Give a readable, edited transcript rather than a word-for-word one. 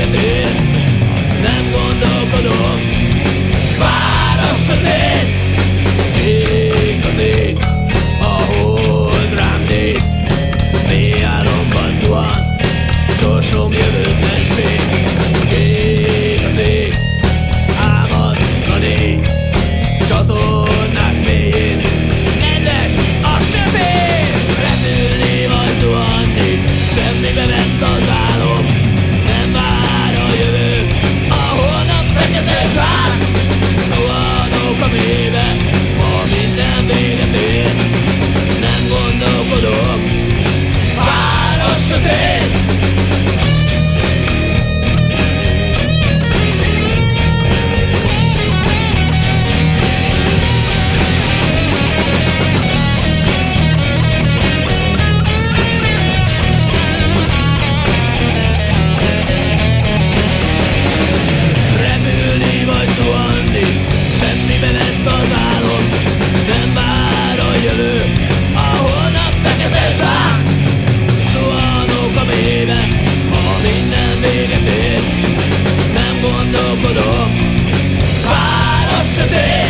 véget ér. Nem gondolkodom, vár a sötét. Ég az ég, a hold rám néz. Mélyálomban zuhan, sorsom jövőt megség. Ég az ég, ámad a légy. Csatornák mélyén, nedves a sötét. Repülni vagy zuhanni, semmibe vett az álom. Nem vár a jövő, a holnap feketes vár. Zuhanok a mélybe, ma minden véget ér. Nem gondolkodom, vár a sötét. Repülni vagy zuhanni, semmibe lett az álom. Nem vár a jövő, a holnap feketes vár. Zuhanok a mélybe, ha minden véget ér. Nem gondolkodom, vár a sötét.